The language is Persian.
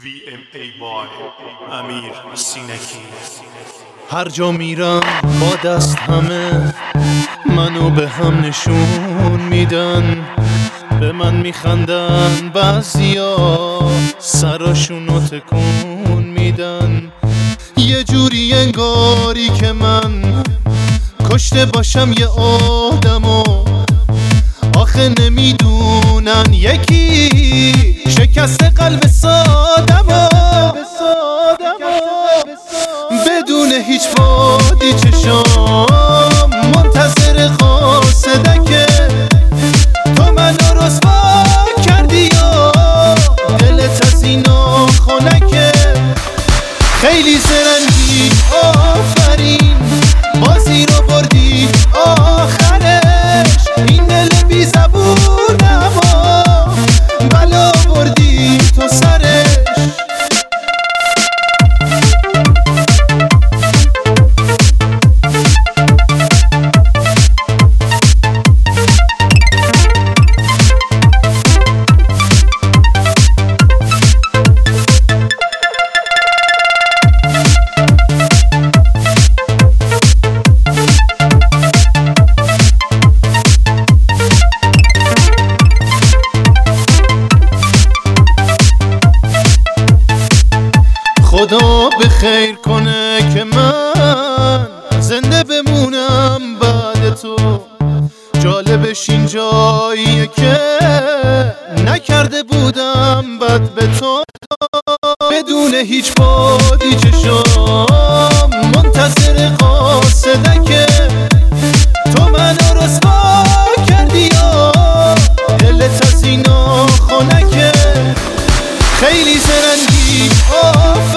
VMA بای امیر سینکی. هر جا میرم با دست همه منو به هم نشون میدن، به من میخندن، بعضیا سراشونو تکون میدن. یه جوری انگاری که من کشته باشم یه آدمو، آخه نمیدونن یکی شکست قلب سادمو. بدون هیچ بادی چشام منتظر قاصدکه، تو منو رسوا کردی یا دلت از اینا خنکه. خیلی زرنگی آفرین، بازی رو بردی آخرش، این دل بی زبونم بلا بردی تو سرش. خدا به خیر کنه که من زنده بمونم بعد تو. جالبش این جاییه که نکرده بودم بد به تو. بدون هیچ بادی چشام منتظر قاصدکه، تو منو رسوا کردی یا دلت از اینا خنکه. خیلی زرنگی